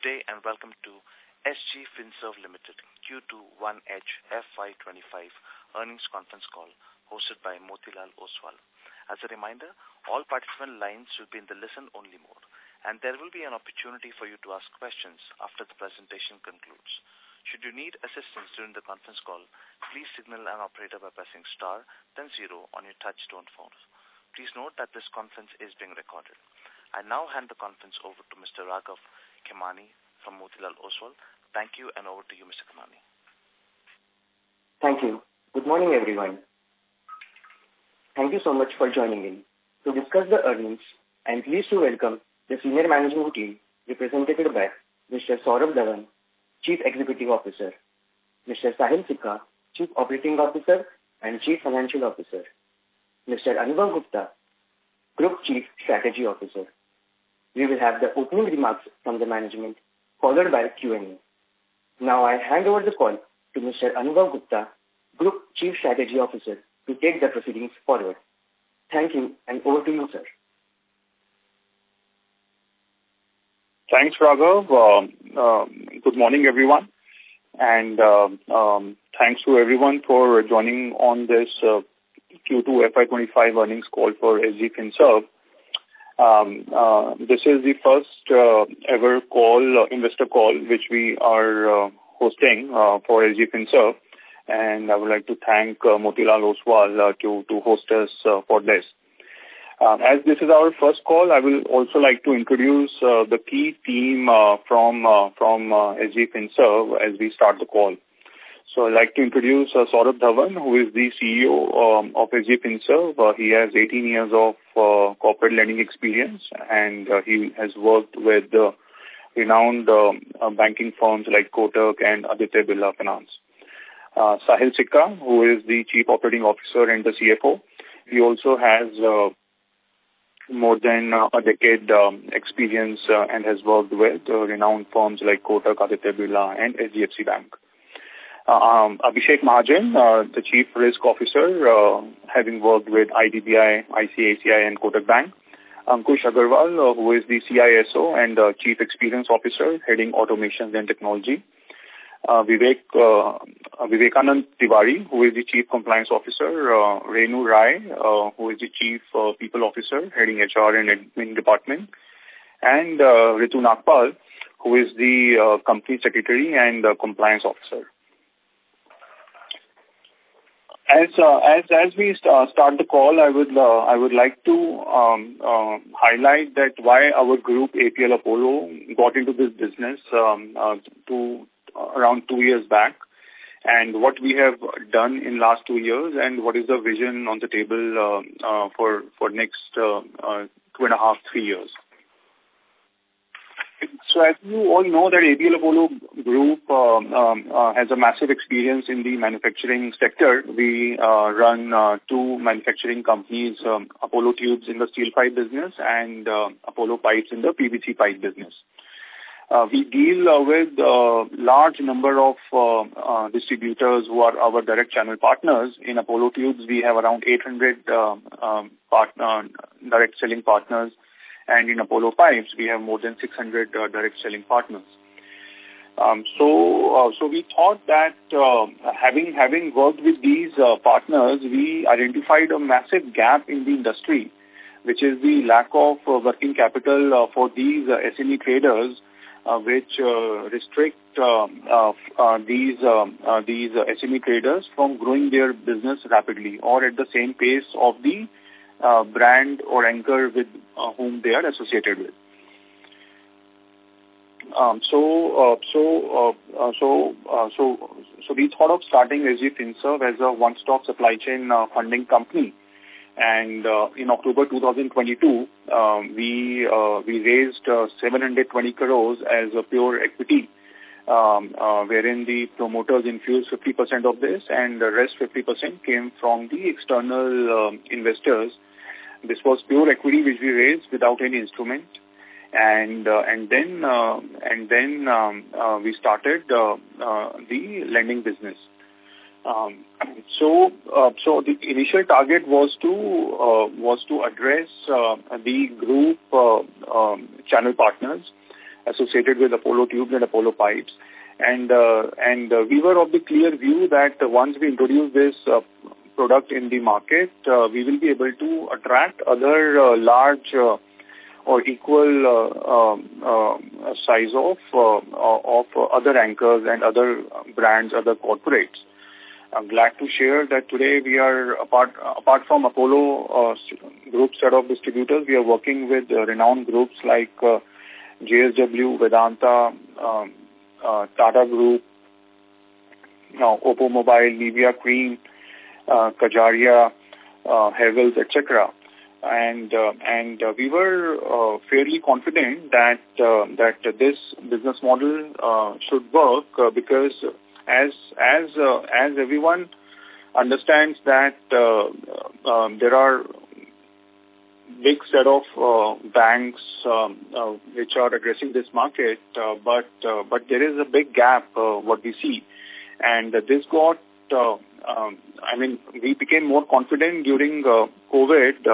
day and welcome to SG Finserv Limited Q2 1H FY25 earnings conference call hosted by Motilal Oswal. As a reminder, all participant lines will be in the listen-only mode, and there will be an opportunity for you to ask questions after the presentation concludes. Should you need assistance during the conference call, please signal an operator by pressing star, then 0 on your touch-tone phone. Please note that this conference is being recorded. I now hand the conference over to Mr. Raghav Khemani from Motilal Oswal. Thank you, and over to you, Mr. Khemani. Thank you. Good morning, everyone. Thank you so much for joining in. To discuss the earnings, I am pleased to welcome the senior management team represented by Mr. Saurabh Dhawan, Chief Executive Officer, Mr. Sahil Sikka, Chief Operating Officer and Chief Financial Officer, Mr. Anubhav Gupta, Group Chief Strategy Officer. We will have the opening remarks from the management, followed by Q&A. Now I hand over the call to Mr. Anubhav Gupta, Group Chief Strategy Officer, to take the proceedings forward. Thank you, and over to you, sir. Thanks, Raghav. Good morning, everyone. And thanks to everyone for joining on this Q2 FY25 earnings call for SG Finserv. This is the first ever investor call, which we are hosting for SG Finserv. And I would like to thank Motilal Oswal to host us for this. As this is our first call, I will also like to introduce the key team from SG Finserv as we start the call. So I'd like to introduce Saurabh Dhawan, who is the CEO of SG Finserv. He has 18 years of corporate lending experience, and he has worked with renowned banking firms like Kotak and Aditya Birla Finance. Sahil Sikka, who is the Chief Operating Officer and the CFO. He also has more than a decade experience and has worked with renowned firms like Kotak, Aditya Birla and HDFC Bank. Abhishek Mahajan, the Chief Risk Officer, having worked with IDBI, ICICI and Kotak Bank. Ankush Agarwal, who is the CISO and Chief Experience Officer, heading Automations and Technology. Vivekanand Tiwari, who is the Chief Compliance Officer. Renu Rai, who is the Chief People Officer, heading HR and Admin Department. And Ritu Nagpal, who is the Company Secretary and Compliance Officer. As we start the call, I would like to highlight that why our group APL Apollo got into this business around 2 years back, and what we have done in last 2 years, and what is the vision on the table for next 2.5-3 years. So as you all know that APL Apollo Group has a massive experience in the manufacturing sector. We run 2 manufacturing companies, Apollo Tubes in the steel pipe business and Apollo Pipes in the PVC pipe business. We deal with large number of distributors who are our direct channel partners. In Apollo Tubes, we have around 800 direct selling partners. And in Apollo Pipes, we have more than 600 direct selling partners. So we thought that having worked with these partners, we identified a massive gap in the industry, which is the lack of working capital for these SME traders, which restrict these SME traders from growing their business rapidly or at the same pace of the brand or anchor with whom they are associated with. So we thought of starting SG Finserv as a one-stop supply chain funding company. And in October 2022, we raised 720 crores as a pure equity, wherein the promoters infused 50% of this, and the rest 50% came from the external investors. This was pure equity which we raised without any instrument, and then we started the lending business. So the initial target was to address the group channel partners, associated with Apollo Tubes and Apollo Pipes. And we were of the clear view that once we introduce this product in the market, we will be able to attract other large or equal size of other anchors and other brands, other corporates. I'm glad to share that today we are, apart from Apollo group set of distributors, we are working with renowned groups like JSW, Vedanta, Tata Group, Oppo Mobile, Nivea Cream, Kajaria, Havells, etc. And we were fairly confident that this business model should work because as everyone understands that there are big set of banks which are addressing this market, but there is a big gap what we see, and this got. We became more confident during COVID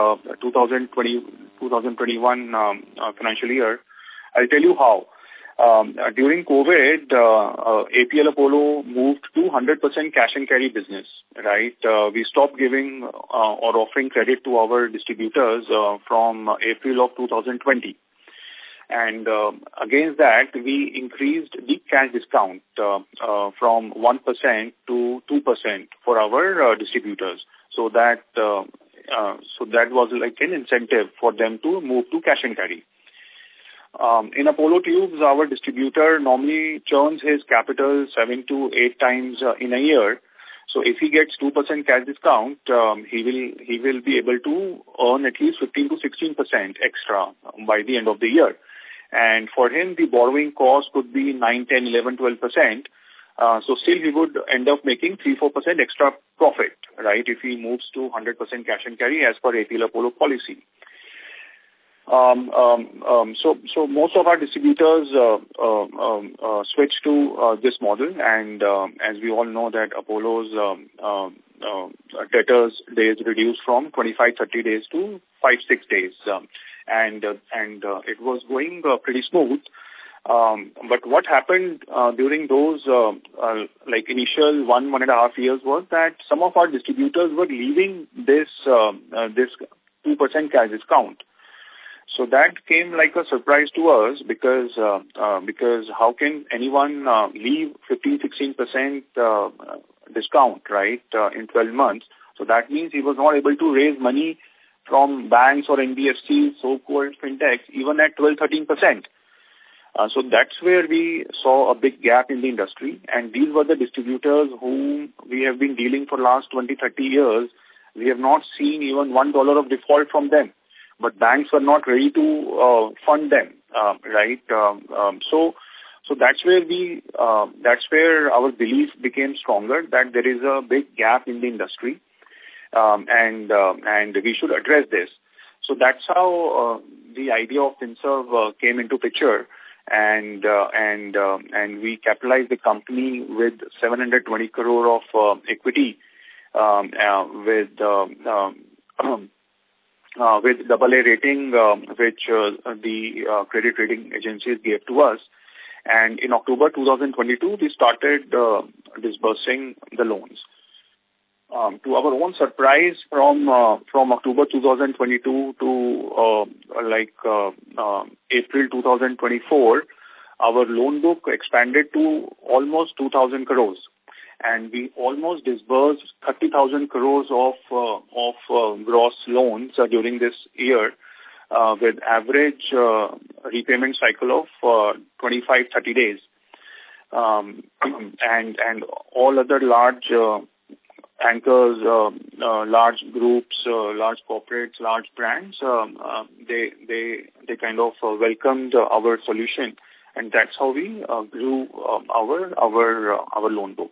2021 financial year. I'll tell you how. During COVID, APL Apollo moved to 100% cash and carry business, right? We stopped giving or offering credit to our distributors from April of 2020. And against that, we increased the cash discount from 1% to 2% for our distributors. So that was like an incentive for them to move to cash and carry. In Apollo Tubes, our distributor normally churns his capital 7 to 8 times in a year. So if he gets 2% cash discount, he will be able to earn at least 15 to 16% extra by the end of the year. And for him, the borrowing cost could be 9, 10, 11, 12%. So still he would end up making 3-4% extra profit, right, if he moves to 100% cash and carry as per APL Apollo policy. So most of our distributors switched to this model, and as we all know that Apollo's debtors days reduced from 25-30 days to 5-6 days, and it was going pretty smooth. But what happened during those like initial 1.5 years was that some of our distributors were leaving this 2% cash discount. So that came like a surprise to us because how can anyone leave 15-16% discount, right, in 12 months? So that means he was not able to raise money from banks or NBFCs, so-called fintechs, even at 12-13%. So that's where we saw a big gap in the industry, and these were the distributors whom we have been dealing for last 20-30 years. We have not seen even $1 of default from them. But banks were not ready to fund them, right? So that's where our belief became stronger that there is a big gap in the industry, and we should address this. So that's how the idea of FinServ came into picture, and we capitalized the company with 720 crore of equity, with AA rating, which the credit rating agencies gave to us. And in October 2022, we started disbursing the loans. To our own surprise, from October 2022 to April 2024, our loan book expanded to almost 2,000 crores. And we almost disbursed 30,000 crores of gross loans during this year, with average repayment cycle of 25-30 days. And all other large anchors, large groups, large corporates, large brands, they kind of welcomed our solution, and that's how we grew our loan book.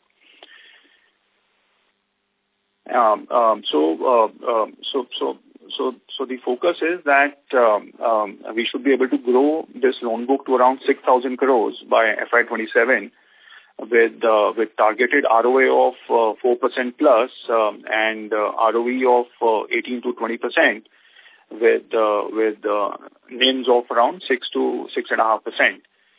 So the focus is that we should be able to grow this loan book to around 6,000 crores by FY27 with targeted ROA of 4% plus and ROE of 18 to 20% with NIMs of around 6 to 6.5%.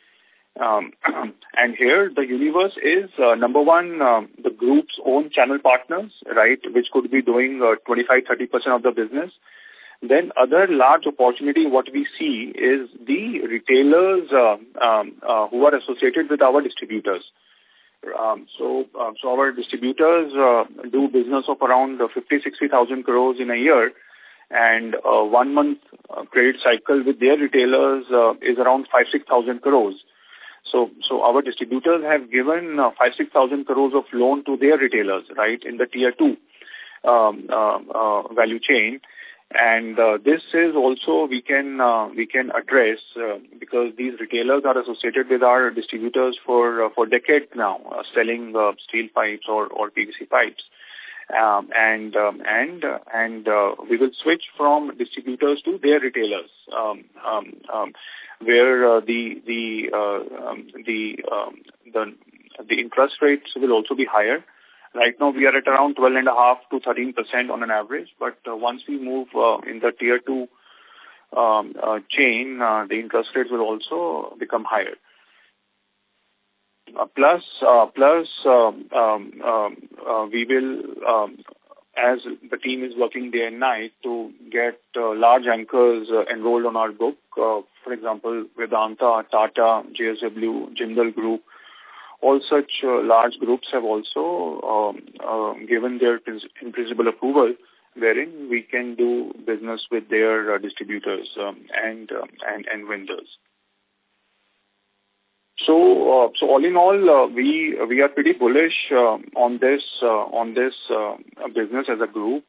And here the universe is number one, the group's own channel partners, right, which could be doing 25-30% of the business. Then other large opportunity what we see is the retailers who are associated with our distributors. So our distributors do business of around 50-60,000 crores in a year, and 1 month credit cycle with their retailers is around 5-6,000 crores. So our distributors have given 5-6,000 crores of loan to their retailers, right, in the tier 2 value chain. And this is also we can address because these retailers are associated with our distributors for decades now, selling steel pipes or PVC pipes. And we will switch from distributors to their retailers, where the interest rates will also be higher. Right now we are at around 12.5% to 13% on an average, but once we move in the tier 2 chain, the interest rates will also become higher. Plus, we will, as the team is working day and night to get large anchors enrolled on our book. For example, Vedanta, Tata, JSW, Jindal Group. All such large groups have also given their in-principle approval, wherein we can do business with their distributors and vendors. So all in all, we are pretty bullish on this business as a group.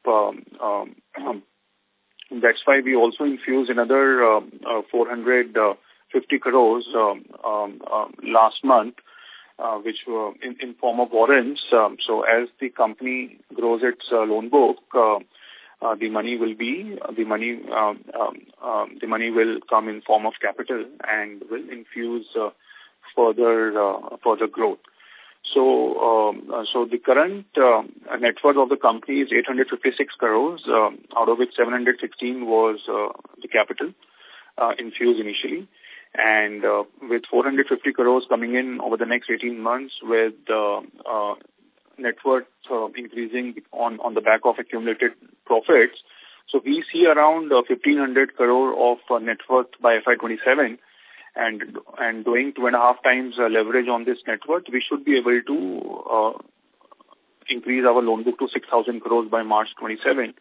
That's why we also infused another 450 crores last month, which were in form of warrants. So as the company grows its loan book, the money will come in form of capital and will infuse further growth. So the current net worth of the company is 856 crores, out of which 716 was the capital infused initially. And with 450 crores coming in over the next 18 months, with net worth increasing on the back of accumulated profits, so we see around 1,500 crore of net worth by FY27, and doing 2.5 times leverage on this net worth, we should be able to increase our loan book to 6,000 crores by March 27.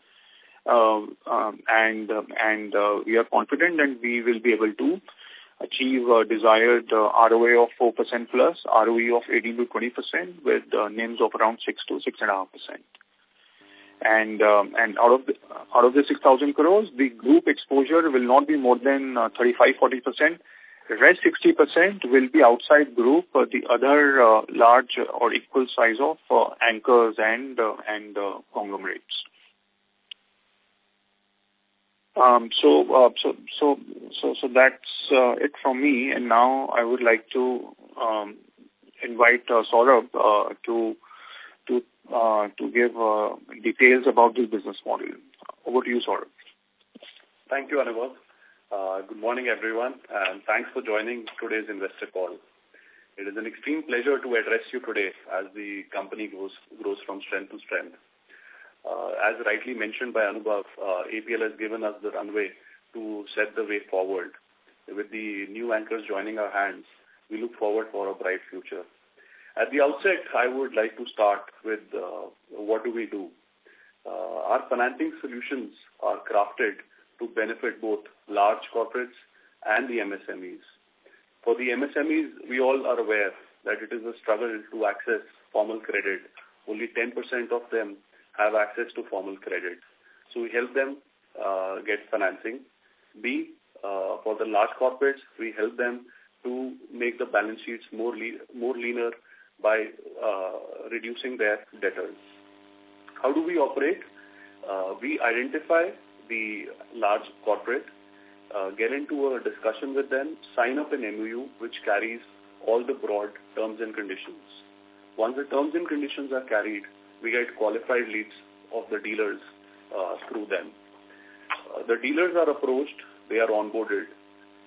And we are confident that we will be able to achieve desired ROA of 4% plus, ROE of 18 to 20%, with NIMs of around 6 to 6.5%. And out of the 6,000 crores, the group exposure will not be more than 35-40%. The rest 60% will be outside group, the other large or equal size of anchors and conglomerates. So that's it from me. And now I would like to invite Saurabh to give details about this business model. Over to you, Saurabh. Thank you, Anubhav. Good morning, everyone, and thanks for joining today's investor call. It is an extreme pleasure to address you today as the company grows from strength to strength. As rightly mentioned by Anubhav, APL has given us the runway to set the way forward. With the new anchors joining our hands, we look forward for a bright future. At the outset, I would like to start with what do we do. Our financing solutions are crafted to benefit both large corporates and the MSMEs. For the MSMEs, we all are aware that it is a struggle to access formal credit. Only 10% of them have access to formal credit. So we help them get financing. For the large corporates, we help them to make the balance sheets more leaner by reducing their debtors. How do we operate? We identify the large corporate, get into a discussion with them, sign up an MOU which carries all the broad terms and conditions. Once the terms and conditions are carried, we get qualified leads of the dealers through them. The dealers are approached, they are onboarded.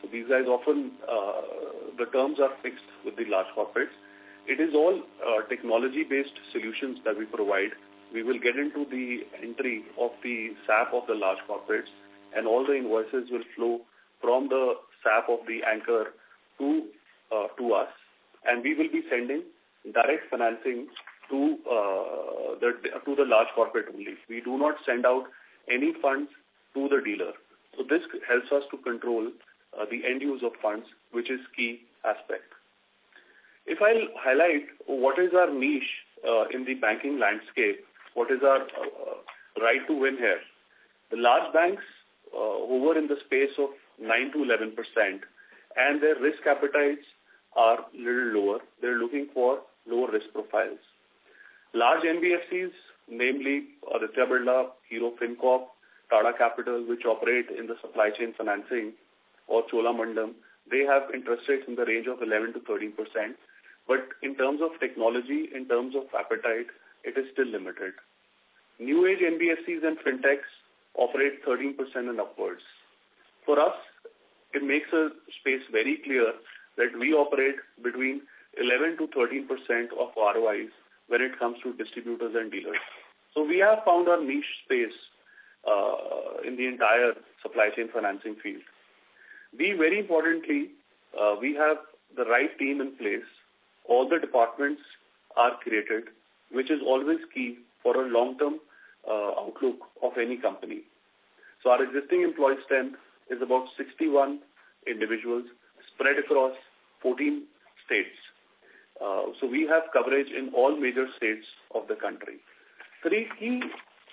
So these guys often, the terms are fixed with the large corporates. It is all technology-based solutions that we provide. We will get into the entry of the SAP of the large corporates, and all the invoices will flow from the SAP of the anchor to us, and we will be sending direct financing to the large corporate only. We do not send out any funds to the dealer. So this helps us to control the end use of funds, which is key aspect. If I'll highlight what is our niche in the banking landscape, what is our right to win here? The large banks hover in the space of 9 to 11%, and their risk appetites are a little lower. They're looking for lower risk profiles. Large NBFCs, namely Aditya Birla, Hero FinCorp, Tata Capital, which operate in the supply chain financing, or Cholamandalam, they have interest rates in the range of 11 to 13%. But in terms of technology, in terms of appetite, it is still limited. New age NBFCs and fintechs operate 13% and upwards. For us, it makes a space very clear that we operate between 11 to 13% of ROIs when it comes to distributors and dealers. So we have found our niche space in the entire supply chain financing field. Very importantly, we have the right team in place. All the departments are created, which is always key for a long-term outlook of any company. So our existing employee strength is about 61 individuals spread across 14 states. So we have coverage in all major states of the country. Three key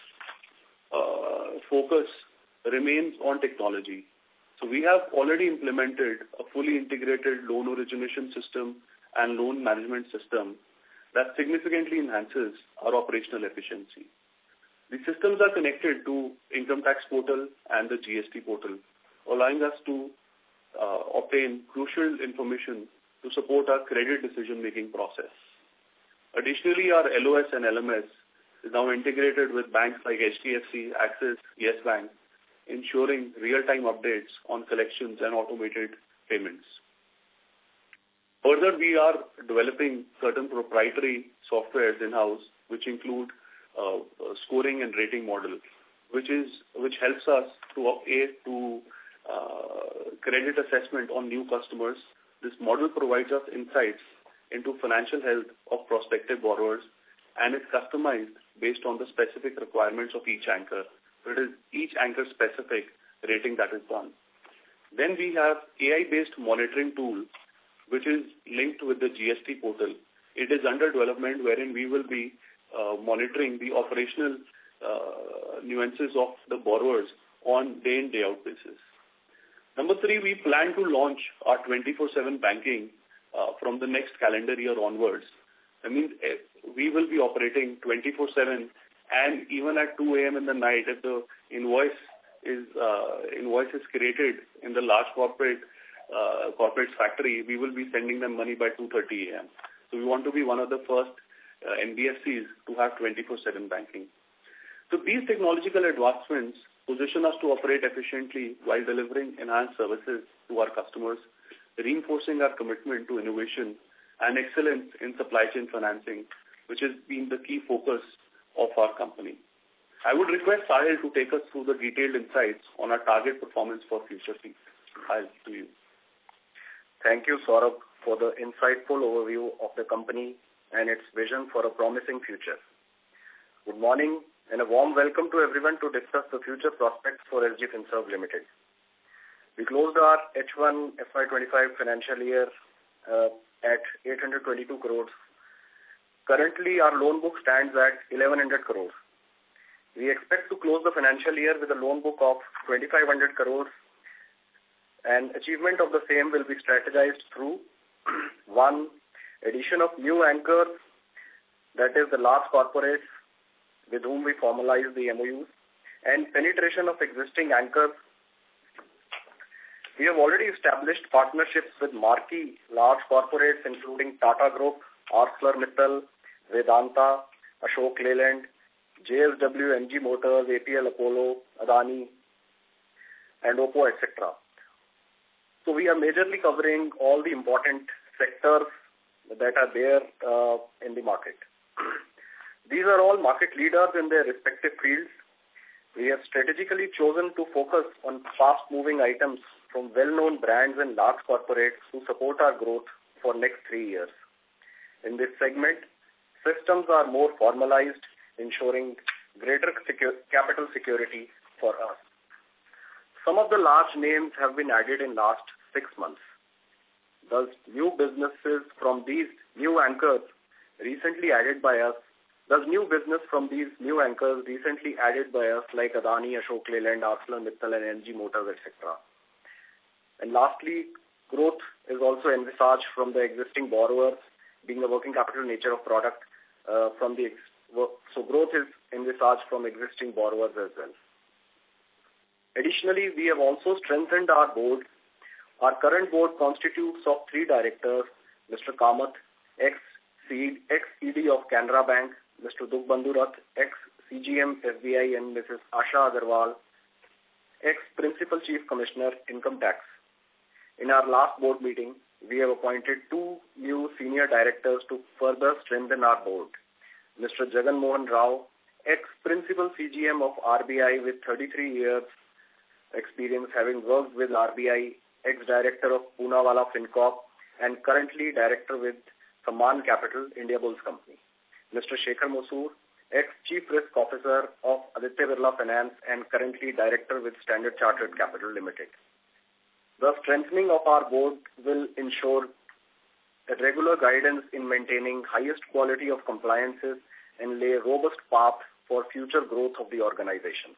focus remains on technology. So we have already implemented a fully integrated loan origination system and loan management system that significantly enhances our operational efficiency. The systems are connected to Income Tax Portal and the GST Portal, allowing us to obtain crucial information to support our credit decision-making process. Additionally, our LOS and LMS is now integrated with banks like HDFC, Axis, Yes Bank, ensuring real-time updates on collections and automated payments. Further, we are developing certain proprietary softwares in-house, which include scoring and rating model, which helps us to credit assessment on new customers. This model provides us insights into financial health of prospective borrowers, and it's customized based on the specific requirements of each anchor. So it is each anchor specific rating that is done. Then we have AI-based monitoring tool, which is linked with the GST portal. It is under development, wherein we will be monitoring the operational nuances of the borrowers on day in, day out basis. Number 3, we plan to launch our 24/7 banking from the next calendar year onwards. I mean, we will be operating 24/7, and even at 2 a.m. in the night, if the invoice is created in the large corporate's factory, we will be sending them money by 2:30 a.m. So we want to be one of the first NBFCs to have 24/7 banking. So these technological advancements position us to operate efficiently while delivering enhanced services to our customers, reinforcing our commitment to innovation and excellence in supply chain financing, which has been the key focus of our company. I would request Sahil to take us through the detailed insights on our target performance for future peak. Sahil, to you. Thank you, Saurabh, for the insightful overview of the company and its vision for a promising future. Good morning and a warm welcome to everyone to discuss the future prospects for SG Finserv Limited. We closed our H1 FY25 financial year at 822 crores. Currently, our loan book stands at 1100 crores. We expect to close the financial year with a loan book of 2500 crores, and achievement of the same will be strategized through 1. Addition of new anchors, that is the large corporates with whom we formalize the MOUs, and penetration of existing anchors. We have already established partnerships with marquee large corporates including Tata Group, ArcelorMittal, Vedanta, Ashok Leyland, JSW, MG Motors, APL Apollo, Adani, and Oppo, etc. So we are majorly covering all the important sectors that are there in the market. These are all market leaders in their respective fields. We have strategically chosen to focus on fast-moving items from well-known brands and large corporates to support our growth for next 3 years. In this segment, systems are more formalized, ensuring greater capital security for us. Some of the large names have been added in last 6 months. Thus, new businesses from these new anchors recently added by us, like Adani, Ashok Leyland, ArcelorMittal and MG Motors, etc. And lastly, growth is also envisaged from the existing borrowers, being a working capital nature of product. So growth is envisaged from existing borrowers as well. Additionally, we have also strengthened our board. Our current board constitutes of 3 directors, Mr. Kamath, ex-ED of Canara Bank, Mr. Dukhbandhu Rath, ex-CGM SBI, and Mrs. Asha Agarwal, ex-Principal Chief Commissioner, Income Tax. In our last board meeting, we have appointed 2 new senior directors to further strengthen our board. Mr. Jagan Mohan Rao, ex-Principal CGM of RBI with 33 years experience, having worked with RBI, ex-director of Poonawalla FinCorp, and currently director with Samman Capital, India Bulls Company. Mr. Shekhar Masoor, ex-Chief Risk Officer of Aditya Birla Finance and currently director with Standard Chartered Capital Limited. The strengthening of our board will ensure a regular guidance in maintaining highest quality of compliances and lay a robust path for future growth of the organization.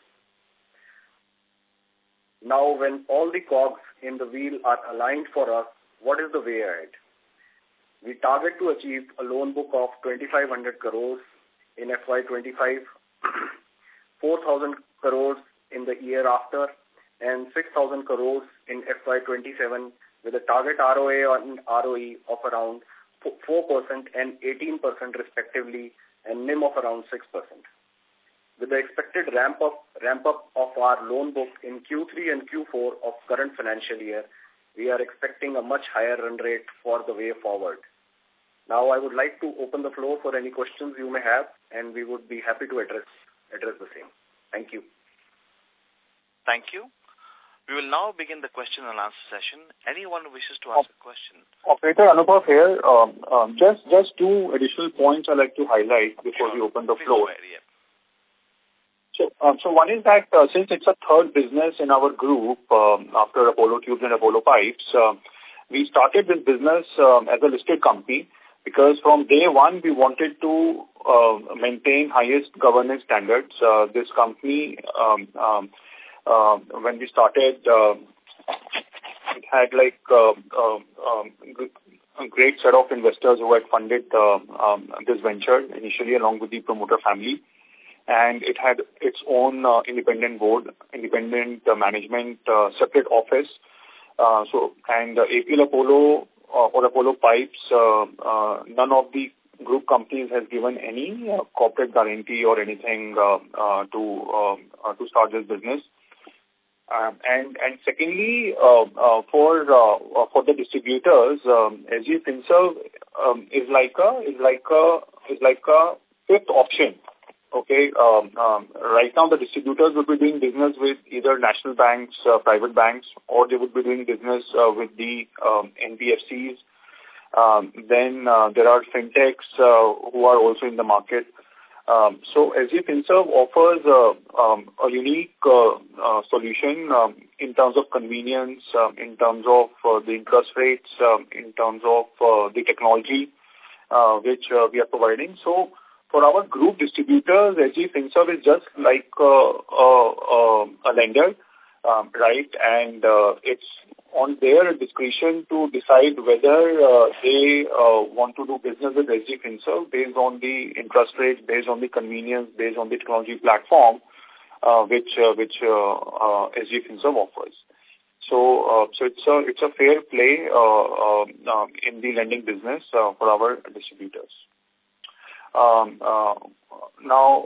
Now, when all the cogs in the wheel are aligned for us, what is the way ahead? We target to achieve a loan book of 2,500 crores in FY25, 4,000 crores in the year after, and 6,000 crores in FY27 with a target ROA and ROE of around 4% and 18% respectively, and NIM of around 6%. With the expected ramp up of our loan book in Q3 and Q4 of current financial year, we are expecting a much higher run rate for the way forward. Now, I would like to open the floor for any questions you may have, and we would be happy to address the same. Thank you. Thank you. We will now begin the question and answer session. Anyone who wishes to ask a question. Operator Anubhav here. Just 2 additional points I'd like to highlight before we open the floor. So one is that since it's a third business in our group after Apollo Tubes and Apollo Pipes, we started this business as a listed company because from day one we wanted to maintain highest governance standards. This company, when we started, it had like a great set of investors who had funded this venture initially along with the promoter family. And it had its own independent board, independent management, separate office. And APL Apollo or Apollo Pipes, none of the group companies has given any corporate guarantee or anything to start this business. And secondly, for the distributors, SG Finserv is like a fifth option. Okay. Right now, the distributors would be doing business with either national banks, private banks, or they would be doing business with the NBFCs. Then there are fintechs who are also in the market. So SG Finserv offers a unique solution in terms of convenience, in terms of the interest rates, in terms of the technology which we are providing. So for our group distributors, SG Finserv is just like a lender, right? And it's on their discretion to decide whether they want to do business with SG Finserv based on the interest rate, based on the convenience, based on the technology platform which SG Finserv offers. So it's a fair play in the lending business for our distributors. Now,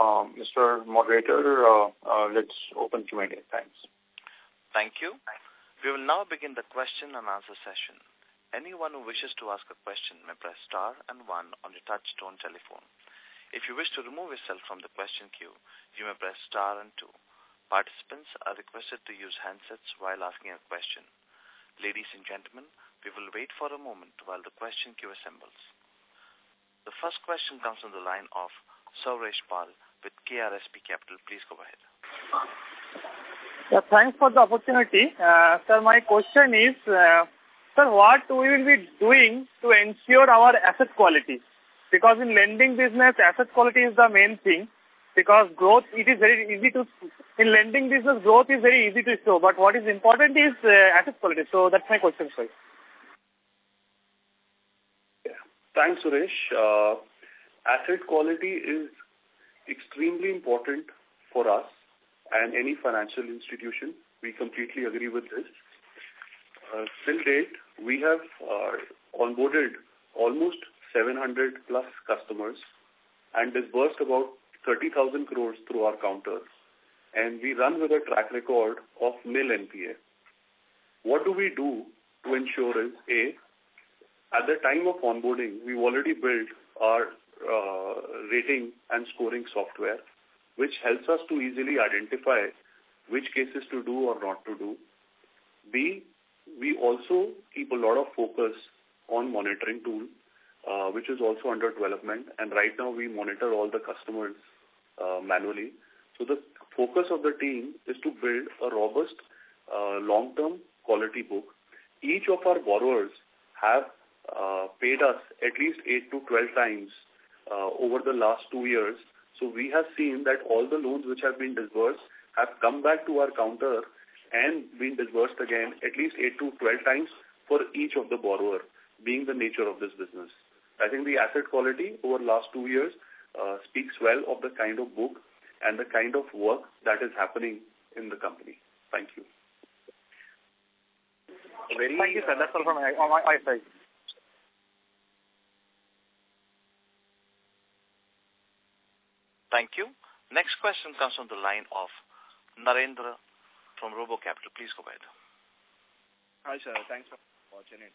Mr. Moderator, let's open Q&A. Thanks. Thank you. We will now begin the question and answer session. Anyone who wishes to ask a question may press star and 1 on your touch-tone telephone. If you wish to remove yourself from the question queue, you may press star and 2. Participants are requested to use handsets while asking a question. Ladies and gentlemen, we will wait for a moment while the question queue assembles. The first question comes from the line of Sauresh Pal with KRSP Capital. Please go ahead. Yeah, thanks for the opportunity. Sir, my question is, sir, what we will be doing to ensure our asset quality? Because in lending business, asset quality is the main thing. Because growth, it is very easy to, in lending business, growth is very easy to show. But what is important is asset quality. So that's my question, sir. Yeah. Thanks, Suresh. Asset quality is extremely important for us and any financial institution. We completely agree with this. Till date, we have onboarded almost 700 plus customers and disbursed about 30,000 crores through our counter. And we run with a track record of nil NPA. What do we do to ensure is, A, at the time of onboarding, we've already built our rating and scoring software, which helps us to easily identify which cases to do or not to do. B, we also keep a lot of focus on monitoring tool, which is also under development. And right now we monitor all the customers manually. So the focus of the team is to build a robust long-term quality book. Each of our borrowers have paid us at least 8 to 12 times over the last 2 years. So we have seen that all the loans which have been disbursed have come back to our counter and been disbursed again at least 8 to 12 times for each of the borrower, being the nature of this business. I think the asset quality over the last 2 years speaks well of the kind of book and the kind of work that is happening in the company. Thank you. Thank you, sir. That's all from my side. Thank you. Next question comes from the line of Narendra from Robo Capital. Please go ahead. Hi, sir. Thanks for the opportunity.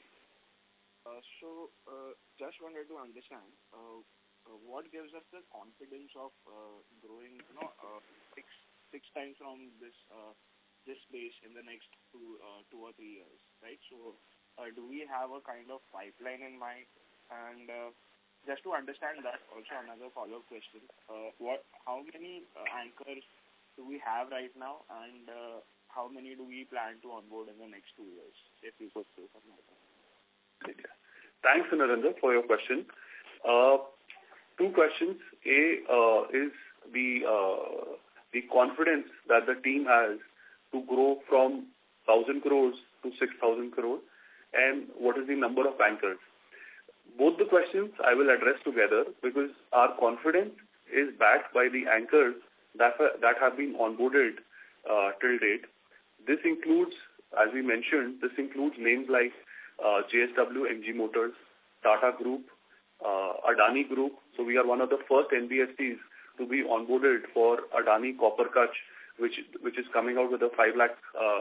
Just wanted to understand what gives us the confidence of growing, six times from this base in the next two or 3 years, right? So, do we have a kind of pipeline in mind? And just to understand that, also another follow-up question: how many anchors do we have right now, and how many do we plan to onboard in the next 2 years? If you could say something like that. Thanks, Narendra, for your question. 2 questions. A is the confidence that the team has to grow from 1,000 crores to 6,000 crores, and what is the number of anchors. Both the questions I will address together because our confidence is backed by the anchors that have been onboarded till date. This includes, as we mentioned, names like JSW MG Motors, Tata Group, Adani Group. So we are one of the first NBFCs to be onboarded for Adani Copper Kutch, which is coming out with a 5 lakh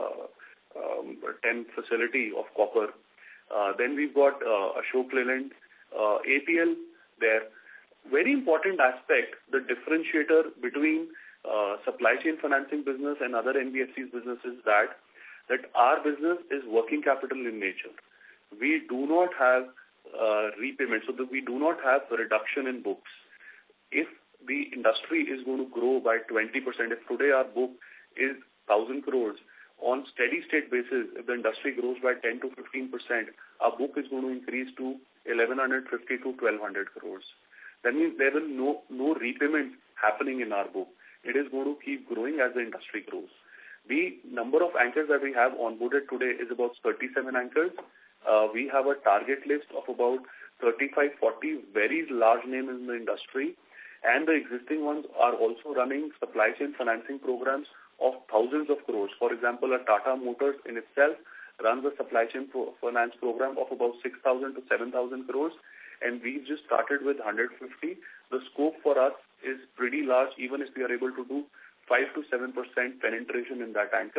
10 facility of copper. Then we've got Ashok Leyland, APL there. Very important aspect, the differentiator between supply chain financing business and other NBFCs businesses that our business is working capital in nature. We do not have repayment, so that we do not have a reduction in books. If the industry is going to grow by 20%, if today our book is 1,000 crores, on steady state basis, if the industry grows by 10 to 15%, our book is going to increase to 1,150 to 1,200 crores. That means there will no repayment happening in our book. It is going to keep growing as the industry grows. The number of anchors that we have onboarded today is about 37 anchors. We have a target list of about 35, 40 very large names in the industry, and the existing ones are also running supply chain financing programs of thousands of crores. For example, a Tata Motors in itself runs a supply chain finance program of about 6,000 to 7,000 crores, and we've just started with 150. The scope for us is pretty large, even if we are able to do 5 to 7% penetration in that anchor.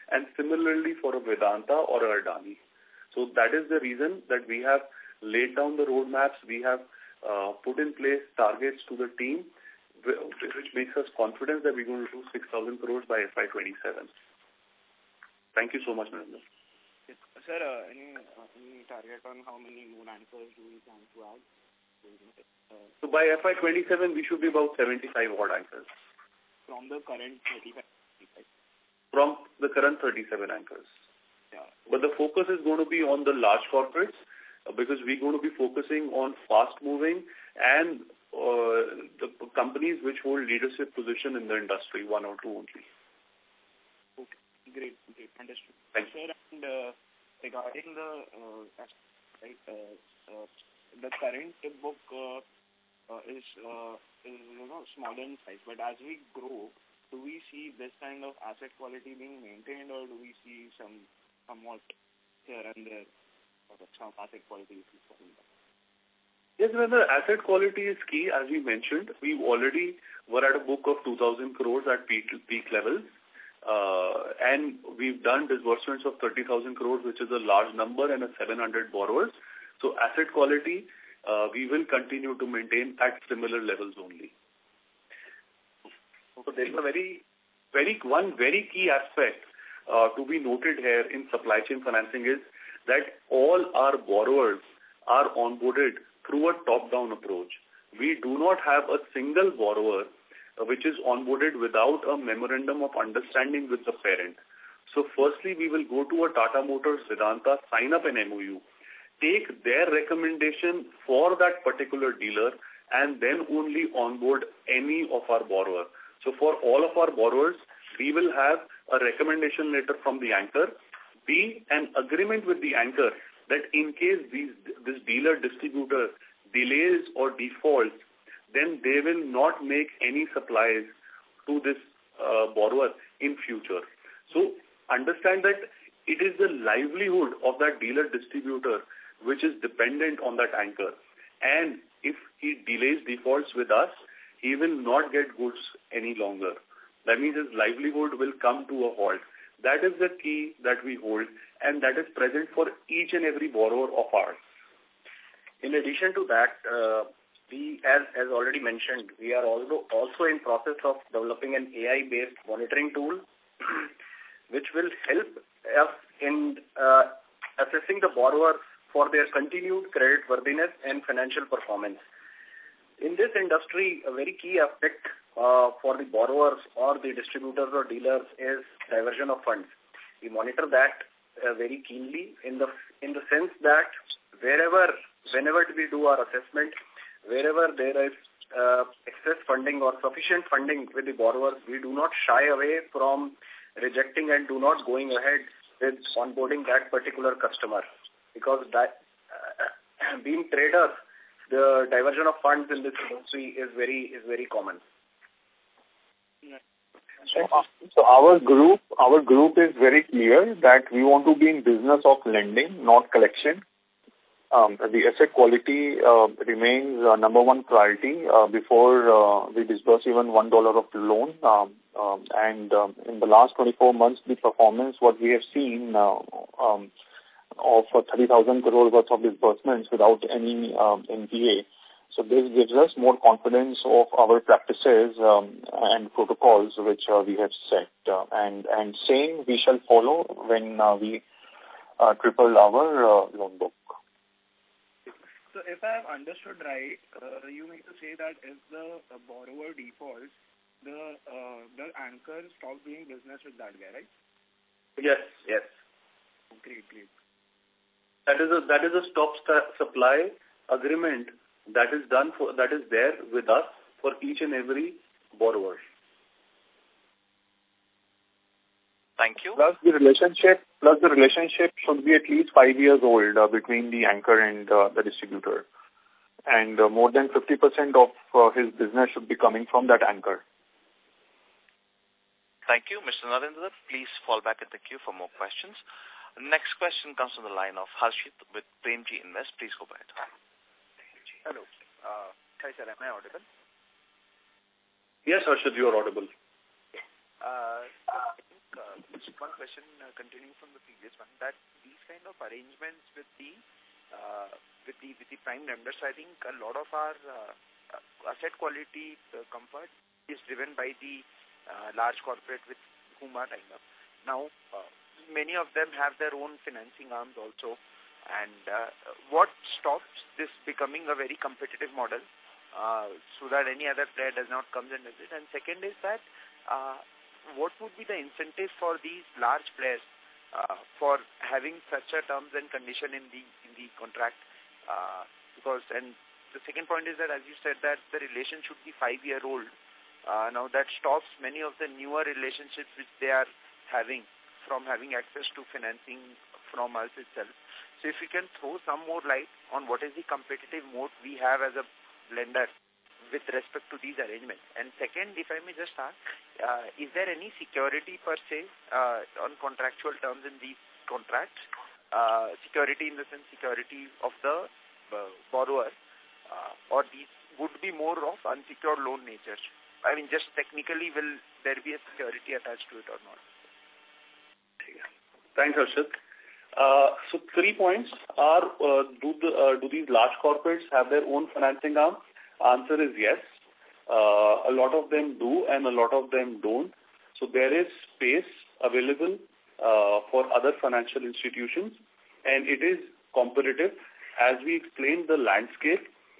and similarly for a Vedanta or a Adani. So that is the reason that we have laid down the roadmaps. We have put in place targets to the team, which makes us confident that we're going to do 6,000 crores by FY27. Thank you so much, Narendra. Yes. Sir, any target on how many more anchors do we plan to add? So by FY27, we should be about 75 odd anchors. From the current 35? From the current 37 anchors. Yeah. But the focus is going to be on the large corporates because we're going to be focusing on fast-moving and the companies which hold leadership position in the industry, one or two only. Okay, great. Understood. Thank you. Sir, and regarding the current book is smaller in size, but as we grow, do we see this kind of asset quality being maintained, or do we see somewhat here and there some asset quality issues coming back? Yes, when the asset quality is key, as we mentioned, we already were at a book of 2,000 crores at peak levels, and we've done disbursements of 30,000 crores, which is a large number, and a 700 borrowers. So asset quality, we will continue to maintain at similar levels only. So there is one very key aspect to be noted here in supply chain financing is that all our borrowers are onboarded through a top-down approach. We do not have a single borrower which is onboarded without a memorandum of understanding with the parent. So firstly, we will go to a Tata Motors Vedanta, sign up an MOU, take their recommendation for that particular dealer, and then only onboard any of our borrowers. So for all of our borrowers, we will have a recommendation letter from the anchor, B, an agreement with the anchor that in case this dealer distributor delays or defaults, then they will not make any supplies to this borrower in future. So understand that it is the livelihood of that dealer distributor which is dependent on that anchor. And if he delays defaults with us, he will not get goods any longer. That means his livelihood will come to a halt. That is the key that we hold, and that is present for each and every borrower of ours. In addition to that, we, as already mentioned, we are also in process of developing an AI-based monitoring tool, which will help us in assessing the borrowers for their continued credit worthiness and financial performance. In this industry, a very key aspect for the borrowers or the distributors or dealers is diversion of funds. We monitor that very keenly in the sense that whenever we do our assessment, wherever there is excess funding or sufficient funding with the borrowers, we do not shy away from rejecting and do not going ahead with onboarding that particular customer, because that being traders, the diversion of funds in this industry is very common. So our group is very clear that we want to be in business of lending, not collection. The asset quality remains number one priority before we disburse even $1 of loan. And in the last 24 months, the performance, what we have seen of 30,000 crore worth of disbursements without any NPA. So this gives us more confidence of our practices and protocols which we have set. And same we shall follow when we triple our loan book. So if I have understood right, you mean to say that if the borrower defaults, the anchor stops doing business with that guy, right? Yes. Great. That is a stop supply agreement that is there with us for each and every borrower. Thank you. Plus the relationship should be at least 5 years old between the anchor and the distributor, and more than 50% of his business should be coming from that anchor. Thank you, Mr. Narendra. Please fall back at the queue for more questions. Next question comes from the line of Harshit with Premji Invest. Please go ahead. Hello. Hi, sir. Am I audible? Yes, Harshit, you are audible. I think just one question continuing from the previous one, that these kind of arrangements with the prime lenders, I think a lot of our asset quality comfort is driven by the large corporate with whom are tying up. Now, many of them have their own financing arms also. And what stops this becoming a very competitive model so that any other player does not come in with it? And second is that what would be the incentive for these large players for having such a terms and condition in the contract? And the second point is that, as you said, that the relation should be 5-year-old. Now that stops many of the newer relationships which they are having from having access to financing from us itself. So if you can throw some more light on what is the competitive moat we have as a lender with respect to these arrangements. And second, if I may just ask, is there any security per se on contractual terms in these contracts? Security in the sense security of the borrower, or these would be more of unsecured loan nature? I mean, just technically, will there be a security attached to it or not? Thanks, Harshit. So 3 points are, do these large corporates have their own financing arm? Answer is yes. A lot of them do and a lot of them don't. So there is space available for other financial institutions, and it is competitive. As we explained the landscape,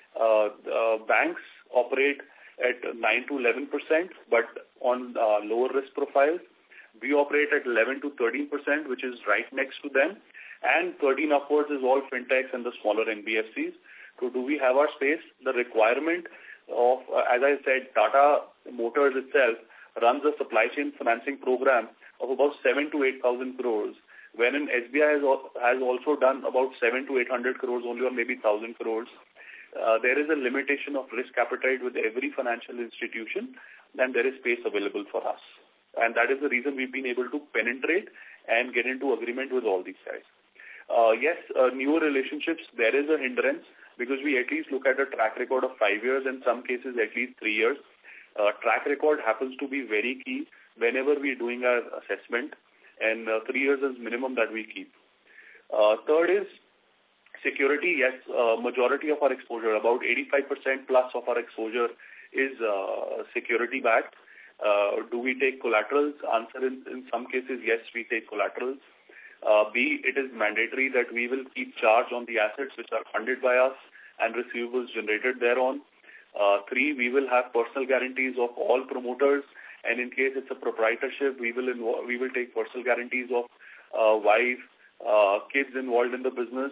banks operate at 9 to 11%, but on lower risk profiles. We operate at 11 to 13%, which is right next to them. And 13 upwards is all fintechs and the smaller NBFCs. So do we have our space? The requirement of, as I said, Tata Motors itself runs a supply chain financing program of about 7 to 8,000 crores, wherein SBI has also done about 7 to 800 crores only, or maybe 1,000 crores. There is a limitation of risk appetite with every financial institution, and there is space available for us. And that is the reason we've been able to penetrate and get into agreement with all these guys. Yes, newer relationships, there is a hindrance because we at least look at a track record of 5 years, in some cases at least 3 years. Track record happens to be very key whenever we're doing our assessment, and 3 years is minimum that we keep. Third is security. Yes, majority of our exposure, about 85% plus of our exposure is security backed. Do we take collaterals? Answer in some cases, yes, we take collaterals. B, it is mandatory that we will keep charge on the assets which are funded by us and receivables generated thereon. 3, we will have personal guarantees of all promoters, and in case it's a proprietorship, we will take personal guarantees of wife, kids involved in the business.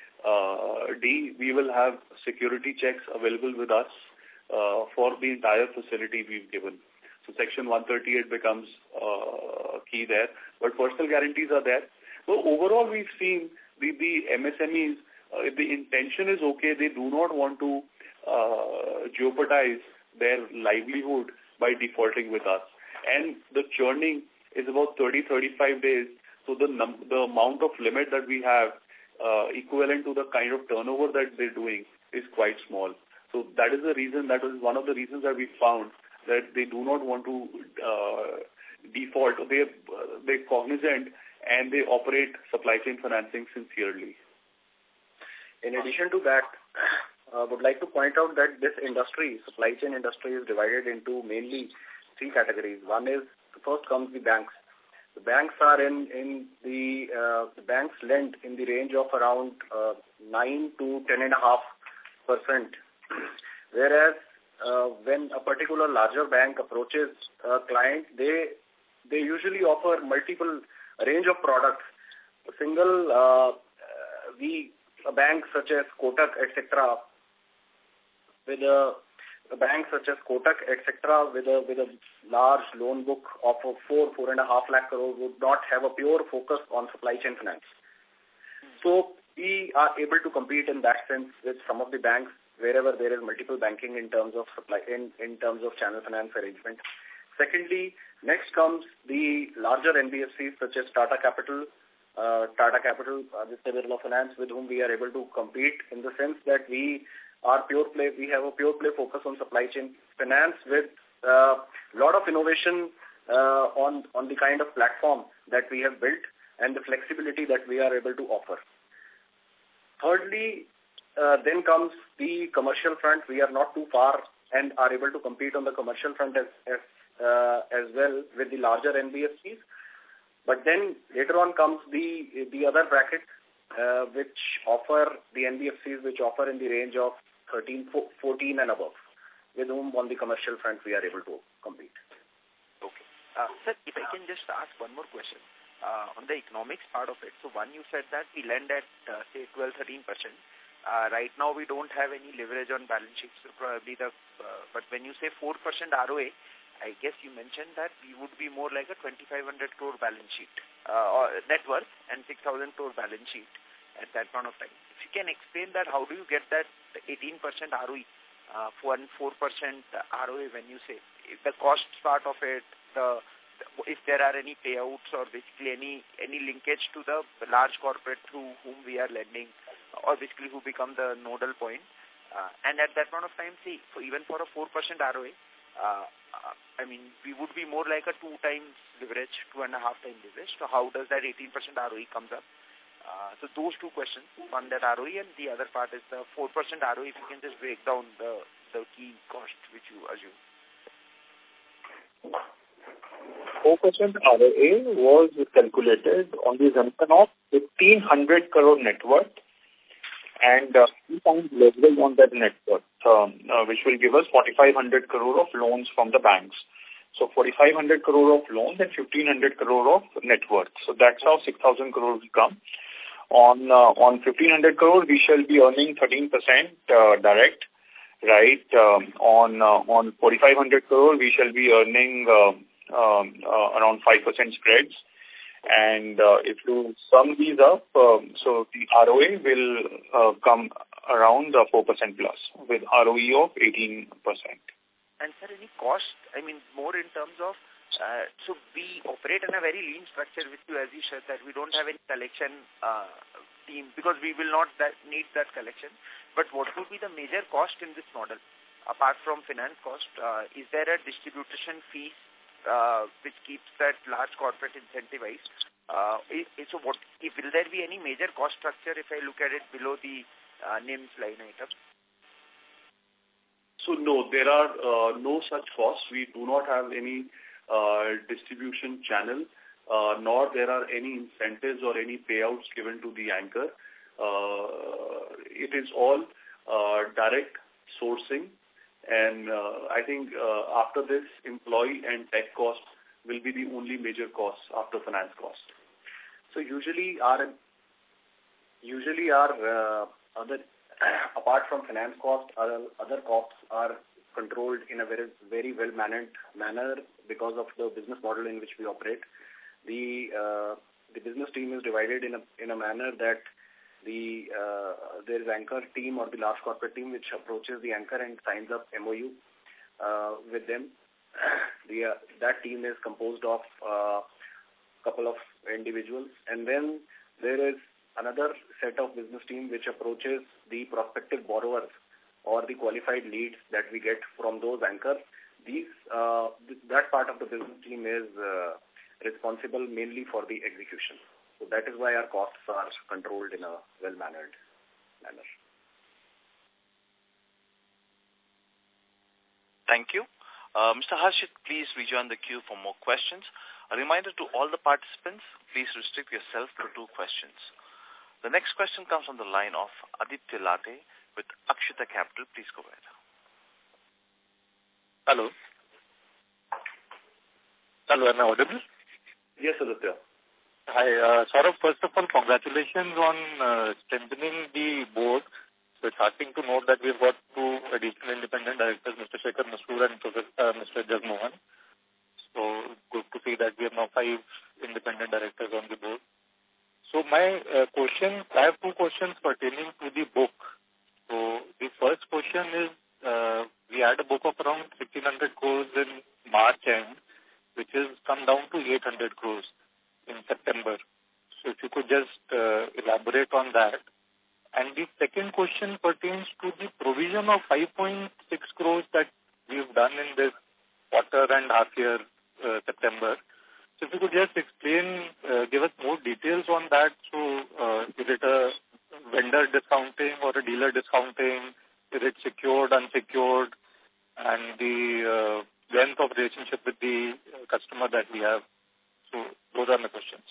D, we will have security checks available with us for the entire facility we've given. So Section 138 becomes key there. But personal guarantees are there. So overall, we've seen the MSMEs, if the intention is okay, they do not want to jeopardize their livelihood by defaulting with us. And the churning is about 30-35 days. So the amount of limit that we have equivalent to the kind of turnover that they're doing is quite small. So that is the reason, that is one of the reasons that we found that they do not want to default. They're cognizant and they operate supply chain financing sincerely. In addition to that, I would like to point out that this industry, supply chain industry, is divided into mainly 3 categories. One is, first comes the banks. The banks are the banks lend in the range of around 9 to 10.5%. Whereas when a particular larger bank approaches a client, they usually offer multiple range of products. A bank such as Kotak, etc., with a large loan book of 4.5 lakh crore would not have a pure focus on supply chain finance. So we are able to compete in that sense with some of the banks wherever there is multiple banking in terms of in terms of channel finance arrangement. Secondly, next comes the larger NBFCs such as Tata Capital, Aditya Birla Finance, with whom we are able to compete in the sense that we have a pure play focus on supply chain finance with a lot of innovation on the kind of platform that we have built and the flexibility that we are able to offer. Thirdly, then comes the commercial front. We are not too far and are able to compete on the commercial front as well with the larger NBFCs. But then later on comes the other bracket, which offer the NBFCs which offer in the range of 13, 14 and above, with whom on the commercial front we are able to compete. Okay. Sir, if I can just ask one more question. On the economics part of it, so one, you said that we lend at, say, 12-13%. Right now, we don't have any leverage on balance sheets, so probably but when you say 4% ROA, I guess you mentioned that we would be more like a 2,500 crore balance sheet, or net worth, and 6,000 crore balance sheet at that point of time. If you can explain that, how do you get that 18% ROE, 4% ROA when you say, if the cost part of it, if there are any payouts or basically any linkage to the large corporate through whom we are lending, or basically who become the nodal point. And at that point of time, see, even for a 4% ROA, I mean, we would be more like a 2 times leverage, 2.5 times leverage. So how does that 18% ROE comes up? So those two questions, one that ROE and the other part is the 4% ROE. If you can just break down the key cost which you assume. 4% ROA was calculated on the assumption of 1,500 crore net worth and 2 times leverage on that net worth, which will give us 4,500 crore of loans from the banks. So 4,500 crore of loans and 1,500 crore of net worth. So that's how 6,000 crore will come. On 1,500 crore, we shall be earning 13% direct, right? On 4,500 crore, we shall be earning around 5% spreads. And if you sum these up, so the ROA will come around 4% plus with ROE of 18%. And sir, any cost? I mean, more in terms of, so we operate in a very lean structure with you, as you said, that we don't have any collection team because we will not need that collection. But what would be the major cost in this model? Apart from finance cost, is there a distribution fee which keeps that large corporate incentivized? So what, will there be any major cost structure if I look at it below the NIMs line item? So no, there are no such costs. We do not have any distribution channel, nor there are any incentives or any payouts given to the anchor. It is all direct sourcing. And I think after this, employee and tech costs will be the only major costs after finance cost. So usually our other, apart from finance cost, our other costs are controlled in a very well manner because of the business model in which we operate. The business team is divided in a manner that there is anchor team or the large corporate team which approaches the anchor and signs up MOU with them. That team is composed of a couple of individuals, and then there is another set of business team which approaches the prospective borrowers or the qualified leads that we get from those anchors. That part of the business team is responsible mainly for the execution. So that is why our costs are controlled in a well-mannered manner. Thank you. Mr. Harshit, please rejoin the queue for more questions. A reminder to all the participants, please restrict yourself to 2 questions. The next question comes from the line of Aditya Late with Akshita Capital. Please go ahead. Hello. Hello, am I audible? Yes, Aditya. Hi, Saurabh, first of all, congratulations on strengthening the board. So it's heartening to note that we've got 2 additional independent directors, Mr. Shekhar Masroor and Mr. Jagmohan. So good to see that we have now 5 independent directors on the board. So my question, I have 2 questions pertaining to the book. So the first question is, we had a book of around 1,600 crores in March end, which has come down to 800 crores in September. So if you could just elaborate on that. And the second question pertains to the provision of 5.6 crores that we've done in this quarter and half year, September. So if you could just explain, give us more details on that. So, is it a vendor discounting or a dealer discounting? Is it secured, unsecured? And the length of relationship with the customer that we have. So, those are my questions.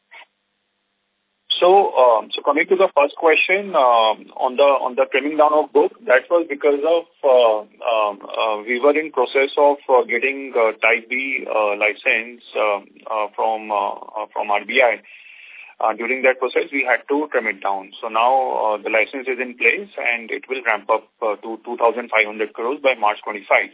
So coming to the first question, on the trimming down of book, that was because of we were in process of getting Type B license from RBI. During that process, we had to trim it down. So now the license is in place and it will ramp up to 2,500 crores by March 25.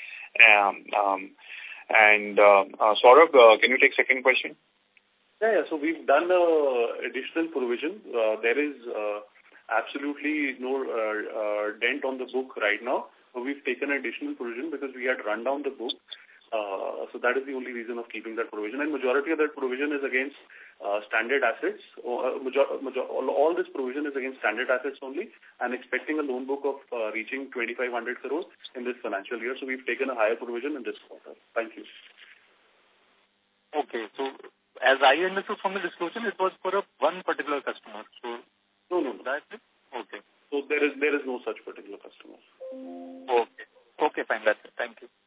Saurabh, can you take second question? Yeah. So we've done additional provision. There is absolutely no dent on the book right now. So we've taken additional provision because we had run down the book. So that is the only reason of keeping that provision. And majority of that provision is against standard assets. All this provision is against standard assets only, and expecting a loan book of reaching 2,500 crores in this financial year. So we've taken a higher provision in this quarter. Thank you. Okay. So as I understood from the disclosure, it was for one particular customer. So no. That's it? Okay. So there is no such particular customer. Okay, fine. That's it. Thank you.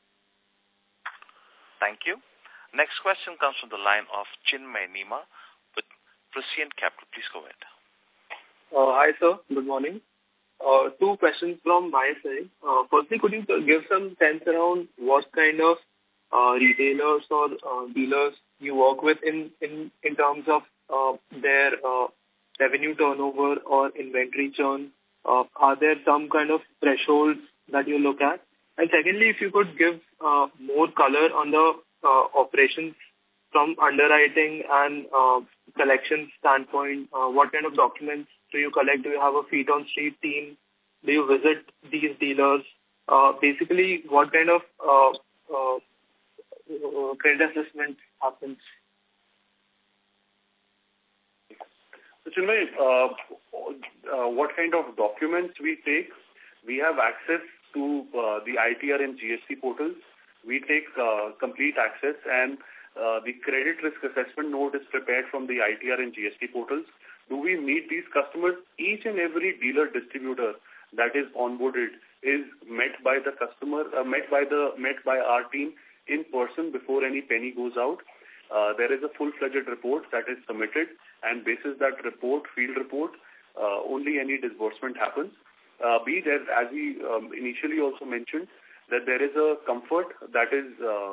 Thank you. Next question comes from the line of Chinmay Nima with Prescient Capital. Please go ahead. Hi, sir. Good morning. Two questions from my side. Firstly, could you give some sense around what kind of retailers or dealers you work with in terms of their revenue turnover or inventory churn? Are there some kind of thresholds that you look at? And secondly, if you could give more color on the operations from underwriting and collection standpoint, what kind of documents do you collect? Do you have a feet-on-street team? Do you visit these dealers? Basically, what kind of credit assessment happens? So, Chinmay, what kind of documents we take? We have access to the ITR and GST portals. We take complete access, and the credit risk assessment note is prepared from the ITR and GST portals. Do we meet these customers? Each and every dealer distributor that is onboarded is met by the customer, met by our team in person before any penny goes out. There is a full-fledged report that is submitted, and basis that report, field report, only any disbursement happens. Be there, as we initially also mentioned, that there is a comfort that is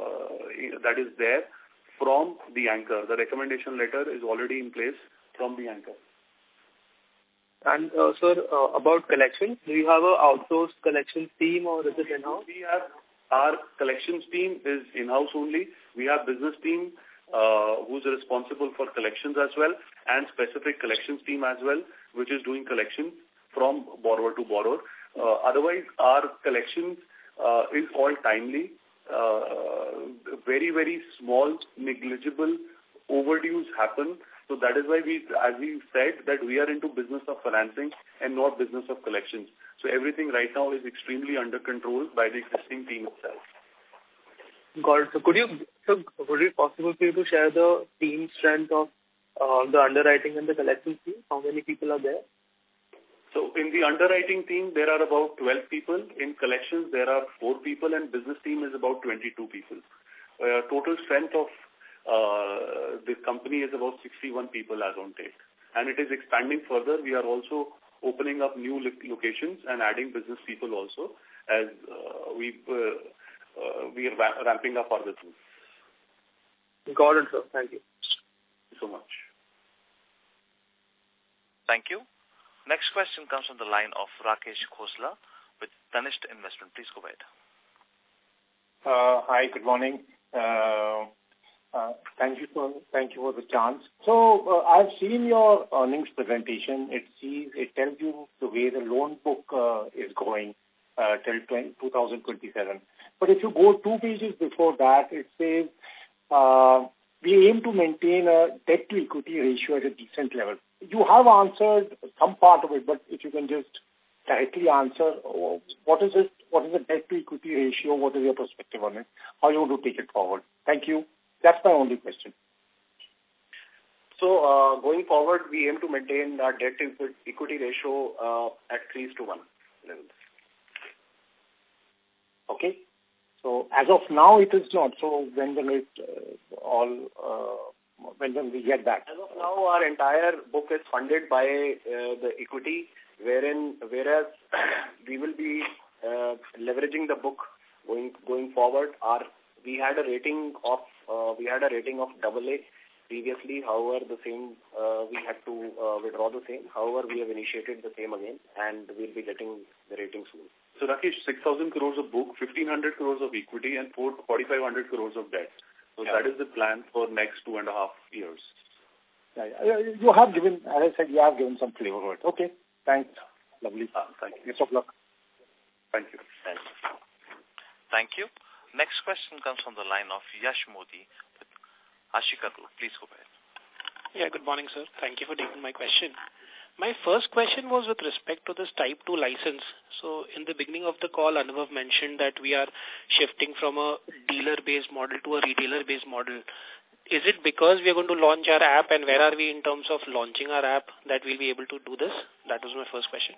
there from the anchor. The recommendation letter is already in place from the anchor. And sir, about collections, do you have an outsourced collections team or is it in-house? We have our collections team is in-house only. We have business team who's responsible for collections as well, and specific collections team as well, which is doing collections from borrower to borrower. Otherwise, our collections is all timely. Very, very small, negligible overdues happen. So that is why as we said, that we are into business of financing and not business of collections. So everything right now is extremely under control by the existing team itself. Got it. So would it be possible for you to share the team strength of the underwriting and the collections team? How many people are there? So in the underwriting team, there are about 12 people. In collections, there are 4 people, and business team is about 22 people. Total strength of the company is about 61 people as on date. And it is expanding further. We are also opening up new locations and adding business people also as we are ramping up our business. Got it, sir. Thank you. Thank you so much. Thank you. Next question comes from the line of Rakesh Khosla with Tanishq Investment. Please go ahead. Hi, good morning. Thank you for the chance. So I've seen your earnings presentation. It tells you the way the loan book is going till 2027. But if you go 2 pages before that, it says we aim to maintain a debt to equity ratio at a decent level. You have answered some part of it, but if you can just directly answer, what is it? What is the debt to equity ratio? What is your perspective on it? How you want to take it forward? Thank you. That's my only question. So going forward, we aim to maintain our debt to equity ratio at 3:1 levels. Okay. So as of now, it is not. So when will it when will we get that? As of now, our entire book is funded by the equity, whereas we will be leveraging the book going forward. We had a rating of AA previously. However, the same we had to withdraw the same. However, we have initiated the same again, and we'll be getting the rating soon. So Rakesh, 6,000 crores of book, 1,500 crores of equity, and 4,500 crores of debt. So that is the plan for next 2.5 years. You have given, as I said, you have given some flavor to it. Okay, thanks. Lovely. Thank you. Best of luck. Thank you. Thanks. Thank you. Next question comes from the line of Yash Modi with Ashika Group. Please go ahead. Yeah, good morning, sir. Thank you for taking my question. My first question was with respect to this Type 2 license. So in the beginning of the call, Anubhav mentioned that we are shifting from a dealer-based model to a retailer-based model. Is it because we are going to launch our app, and where are we in terms of launching our app that we'll be able to do this? That was my first question.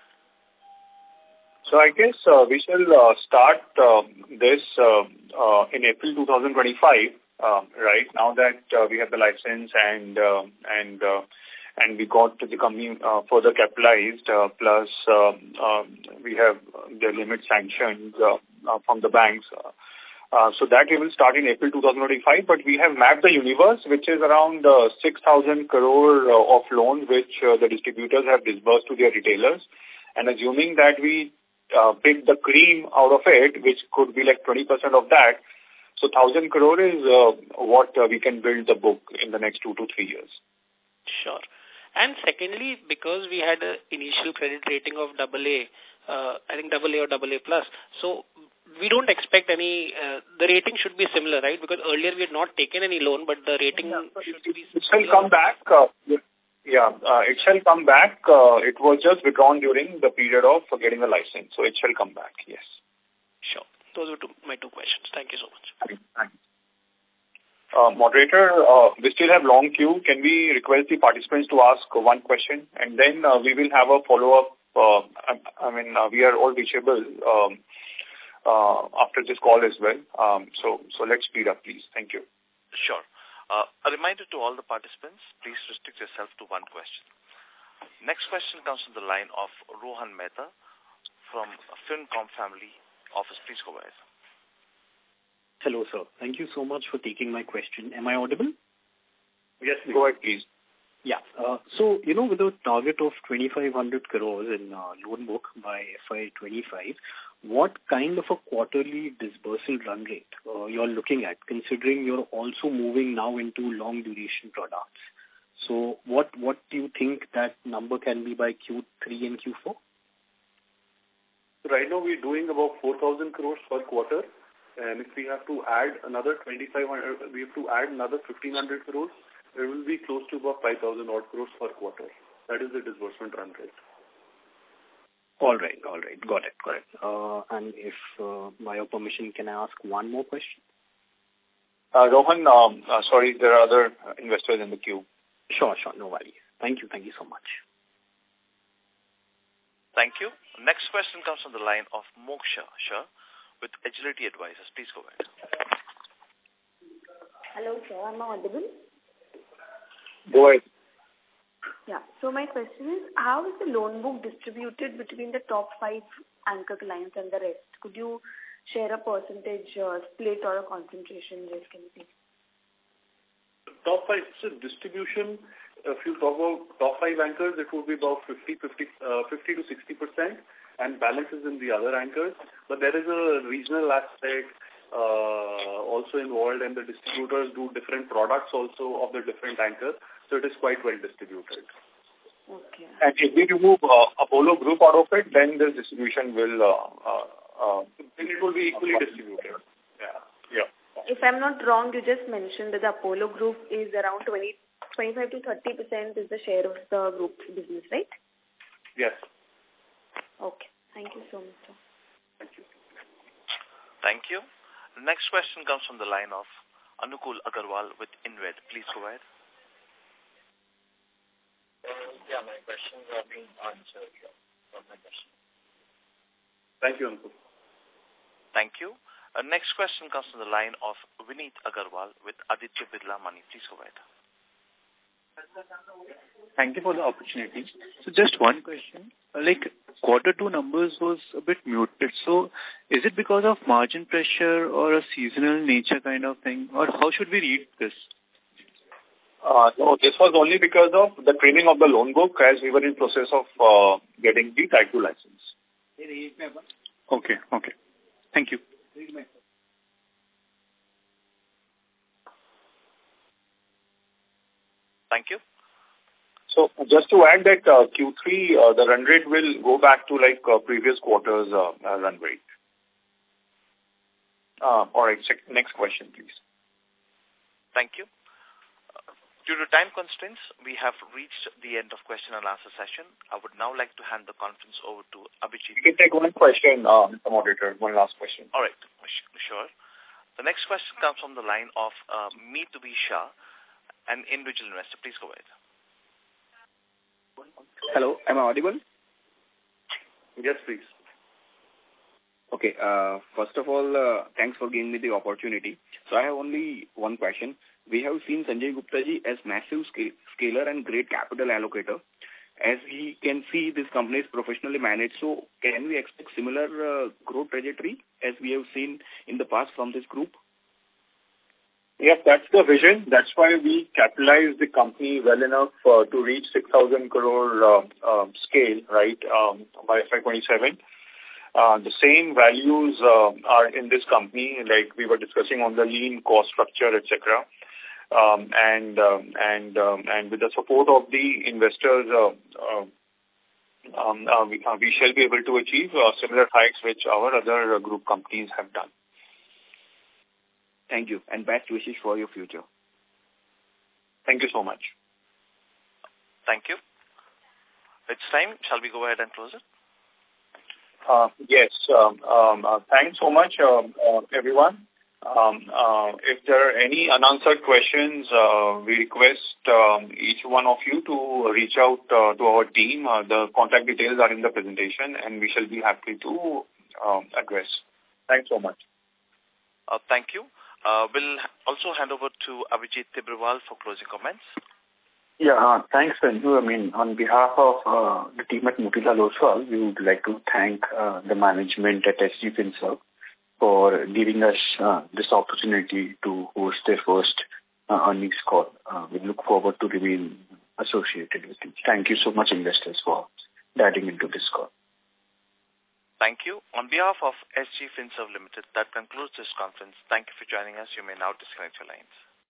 So I guess we shall start this in April 2025, right, now that we have the license and we got the company further capitalized, plus we have the limit sanctioned from the banks. So that we will start in April 2025, but we have mapped the universe, which is around 6,000 crore of loans which the distributors have disbursed to their retailers. And assuming that we pick the cream out of it, which could be like 20% of that, so 1,000 crore is what we can build the book in the next 2 to 3 years. Sure. And secondly, because we had an initial credit rating of AA, I think AA or AA plus, so we don't expect any, the rating should be similar, right? Because earlier we had not taken any loan, but the rating should be similar. It shall come back. It shall come back. It was just withdrawn during the period of getting the license. So it shall come back, yes. Sure. Those were my two questions. Thank you so much. Thanks. Moderator, we still have long queue. Can we request the participants to ask one question? And then we will have a follow-up. We are all reachable after this call as well. So let's speed up, please. Thank you. Sure. A reminder to all the participants, please restrict yourself to one question. Next question comes from the line of Rohan Mehta from Fincom Family Office. Please go ahead. Hello, sir. Thank you so much for taking my question. Am I audible? Yes, go ahead, please. Yeah. So, with a target of 2,500 crores in loan book by FY25, what kind of a quarterly disbursal run rate you're looking at, considering you're also moving now into long duration products? So what do you think that number can be by Q3 and Q4? Right now we're doing about 4,000 crores per quarter. And if we have to add another 2,500, we have to add another 1,500 crores, it will be close to about 5,000 odd crores per quarter. That is the disbursement run rate. All right. Got it. And if, by your permission, can I ask one more question? Rohan, sorry, there are other investors in the queue. Sure. No worries. Thank you so much. Thank you. Next question comes from the line of Moksha Shah with Agility Advisors. Please go ahead. Hello, sir. Am I audible? Go ahead. Yeah. So my question is, how is the loan book distributed between the top 5 anchor clients and the rest? Could you share a percentage split or a concentration risk, anything? Top 5 distribution, if you talk about top 5 anchors, it would be about 50 to 60%, and balance is in the other anchors. But there is a regional aspect also involved, and the distributors do different products also of the different anchors, so it is quite well distributed. Okay. And if we remove Apollo Group out of it, then the distribution will... then it will be equally distributed. Yeah. If I'm not wrong, you just mentioned that the Apollo Group is around 25 to 30% is the share of the group's business, right? Yes. Okay. Thank you so much, sir. Thank you. Thank you. The next question comes from the line of Anukul Agarwal with InvEd. Please go ahead. My questions are being answered here. My question. Thank you, Anukul. Thank you. Next question comes from the line of Vineet Agarwal with Aditya Birla Money. Please go ahead. Thank you for the opportunity. So just one question. Like Q2 numbers was a bit muted. So is it because of margin pressure or a seasonal nature kind of thing? Or how should we read this? No, this was only because of the trimming of the loan book as we were in process of getting the Type 2 license. Okay. Thank you. Thank you. So just to add that Q3, the run rate will go back to like previous quarters run rate. All right, next question, please. Thank you. Due to time constraints, we have reached the end of question and answer session. I would now like to hand the conference over to Abhijit. You can take one question, Mr. Moderator, one last question. All right, sure. The next question comes from the line of Meetubi Shah, an individual investor. Please go ahead. Hello, am I audible? Yes, please. Okay, first of all, thanks for giving me the opportunity. So I have only one question. We have seen Sanjay Gupta ji as massive scaler and great capital allocator. As we can see, this company is professionally managed. So can we expect similar growth trajectory as we have seen in the past from this group? Yes, that's the vision. That's why we capitalized the company well enough to reach 6,000 crore scale, right, by FY27. The same values are in this company, like we were discussing on the lean cost structure, etc. And with the support of the investors, we shall be able to achieve similar heights which our other group companies have done. Thank you, and best wishes for your future. Thank you so much. Thank you. It's time. Shall we go ahead and close it? Yes. Thanks so much, everyone. If there are any unanswered questions, we request each one of you to reach out to our team. The contact details are in the presentation, and we shall be happy to address. Thanks so much. Thank you. We'll also hand over to Abhijit Tibrewal for closing comments. Yeah, thanks, Sanju. I mean, on behalf of the team at Motilal Oswal, we would like to thank the management at SG Finserv for giving us this opportunity to host their first earnings call. We look forward to remain associated with it. Thank you so much, investors, for diving into this call. Thank you. On behalf of SG Finserv Limited, that concludes this conference. Thank you for joining us. You may now disconnect your lines.